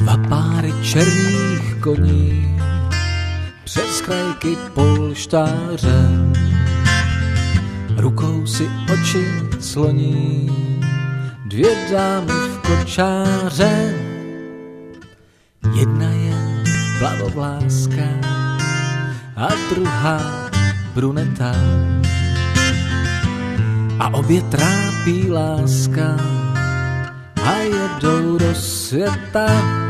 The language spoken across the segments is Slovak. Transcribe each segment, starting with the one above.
Dva páry černých koní přes krajky polštáře, rukou si oči sloní dvě dámy v kočáře. Jedna je plavovláská a druhá bruneta. A obě trápí láska a jedou do světa.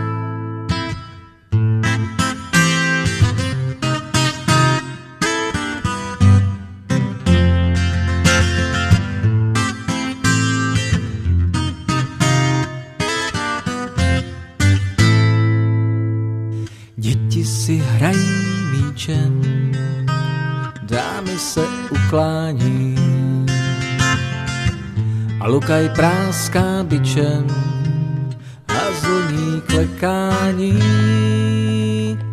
Děti si hrají míčem, dámy se uklání a lukaj práská bičem a zlní klekání.